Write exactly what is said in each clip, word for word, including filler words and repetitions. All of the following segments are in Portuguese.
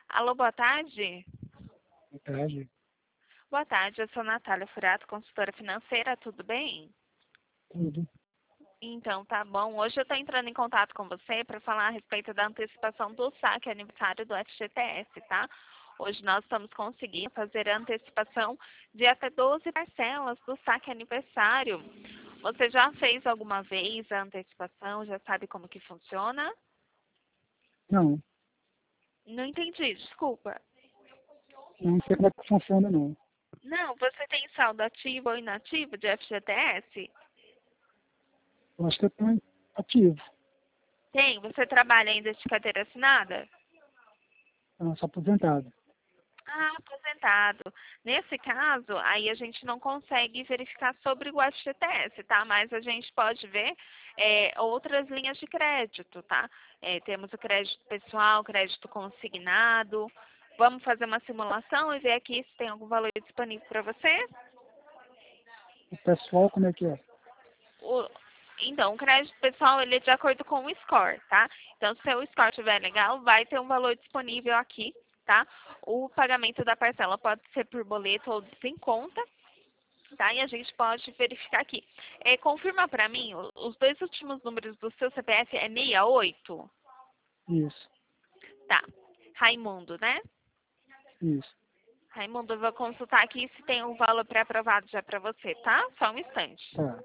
Alô, boa tarde. Boa tarde. Boa tarde, eu sou Natália Furato, consultora financeira, tudo bem? Tudo. Então, tá bom. Hoje eu estou entrando em contato com você para falar a respeito da antecipação do saque aniversário do F G T S, tá? Hoje nós estamos conseguindo fazer a antecipação de até doze parcelas do saque aniversário. Você já fez alguma vez a antecipação? Já sabe como que funciona? Não, Não entendi, desculpa. não sei como é que funciona, não. Não, você tem saldo ativo ou inativo de F G T S? Eu acho que eu tenho ativo. Tem. Você trabalha ainda de carteira assinada? Eu sou aposentado. Ah, aposentado. Nesse caso, aí a gente não consegue verificar sobre o F G T S, tá? Mas a gente pode ver é, outras linhas de crédito, tá? É, temos o crédito pessoal, crédito consignado. Vamos fazer uma simulação e ver aqui se tem algum valor disponível para você? O pessoal, como é que é? O- então, o crédito pessoal, ele é de acordo com o score, tá? Então, se o score estiver legal, vai ter um valor disponível aqui, tá? O pagamento da parcela pode ser por boleto ou sem conta, tá? E a gente pode verificar aqui. É, confirma para mim, o- os dois últimos números do seu C P F é sessenta e oito? Isso, Tá. Raimundo, né? isso. Raimundo, eu vou consultar aqui se tem um valor pré-aprovado já para você, tá? Só um instante. Tá.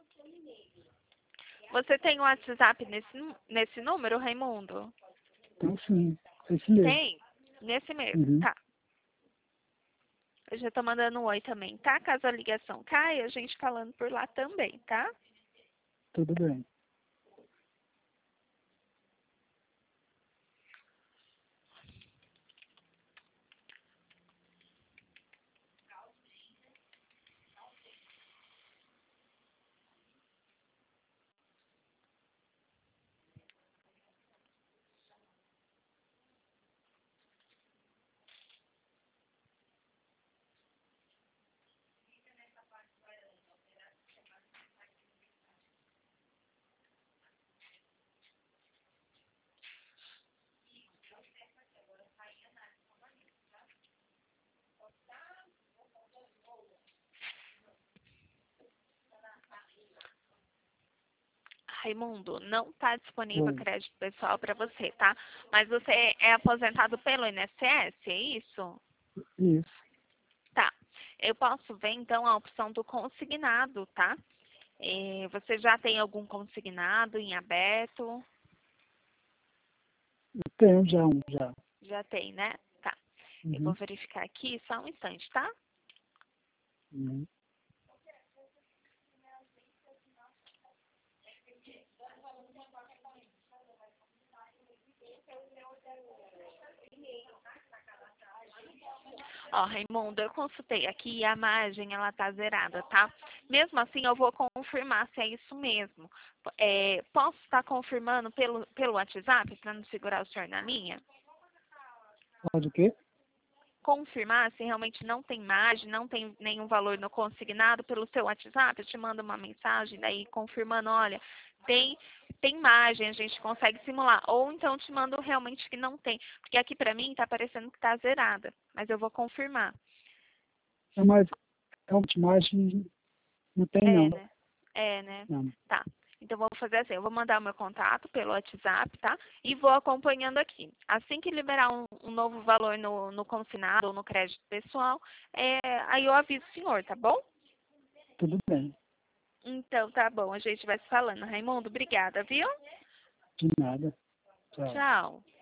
Você tem o WhatsApp nesse, nu- nesse número, Raimundo? Então, sim. É isso mesmo. Tem? Nesse mesmo, Uhum. tá. Eu já tô mandando um oi também, tá? Caso a ligação caia, a gente falando por lá também, tá? Tudo bem. Raimundo, não está disponível Oi. crédito pessoal para você, tá? Mas você é aposentado pelo I N S S, é isso? Isso. Tá. Eu posso ver então a opção do consignado, tá? Eh, você já tem algum consignado em aberto? Eu tenho já um, já. Já tem, né? Tá. Eu vou Uhum. verificar aqui só um instante, tá? Uhum. Ó, Raimundo, eu consultei aqui e a margem ela tá zerada, tá? Mesmo assim, eu vou confirmar se é isso mesmo. É, posso estar confirmando pelo, pelo WhatsApp para não segurar o senhor na linha? Pode o quê? Confirmar se realmente não tem margem, não tem nenhum valor no consignado pelo seu WhatsApp, eu te mando uma mensagem daí confirmando, olha, tem tem margem, a gente consegue simular. Ou então te mando realmente que não tem, porque aqui para mim tá parecendo que tá zerada, mas eu vou confirmar. É mais, realmente, margem não tem, É, não. né? É, né? Não. Tá. Então, vou fazer assim, eu vou mandar o meu contato pelo WhatsApp, tá? E vou acompanhando aqui. Assim que liberar um, um novo valor no, no consignado ou no crédito pessoal, é, aí eu aviso o senhor, tá bom? Tudo bem. Então, tá bom. A gente vai se falando. Raimundo, obrigada, viu? De nada. Tchau. Tchau.